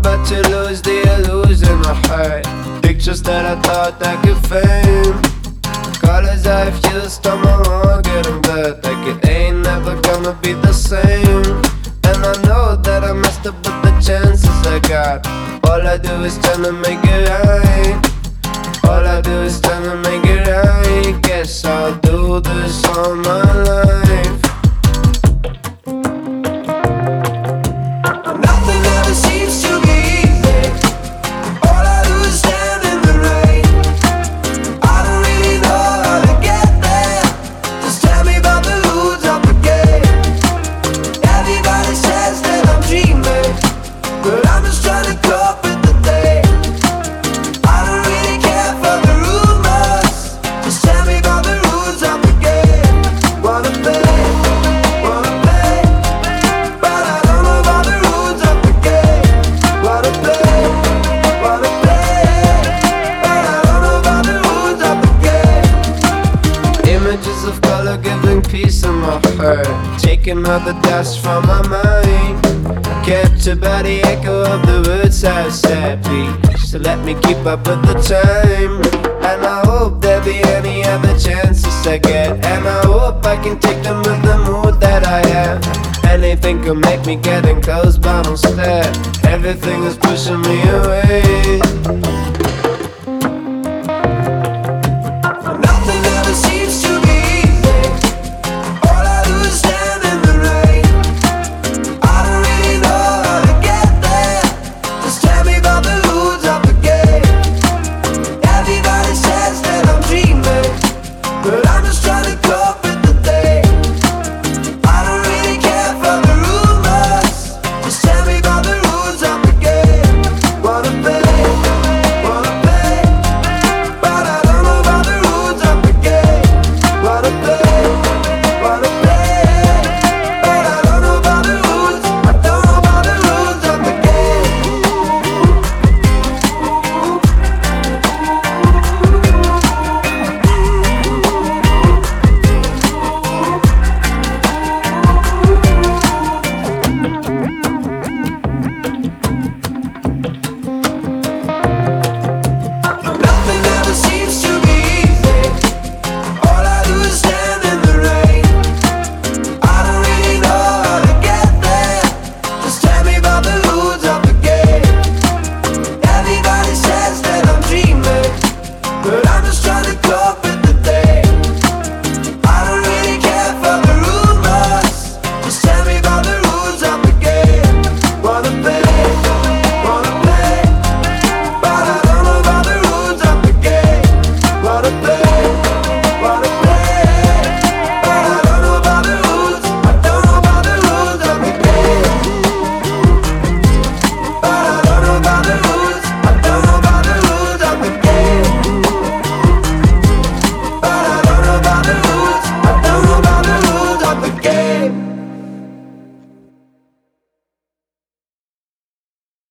about to lose the illusion I had. Pictures that I thought I could fame, colors I've used on my own, getting blood like it ain't never gonna be the same. And I know that I messed up with the chances I got. All I do is tryna make it right. All I do is tryna make it right. Guess I'll do this all my life. Nothing ever seems to be easy. All I do is stand in the rain. I don't really know how to get there. Just tell me about the rules of the game. Everybody says that I'm dreaming, but I'm just trying to cope with the day. I don't really care for the rumors. Just tell me about the rules of the game. Wanna play, but I don't know about the rules of the game. Wanna play, but I don't know about the rules of the game. Images of color giving peace in my heart, taking all the dust from my mind. Captured by the echo of the words I've said, please, so let me keep up with the time. And I hope there'll be any other chances I get, and I hope I can take them with the mood that I have. Anything could make me get enclosed, but instead everything is pushing me away.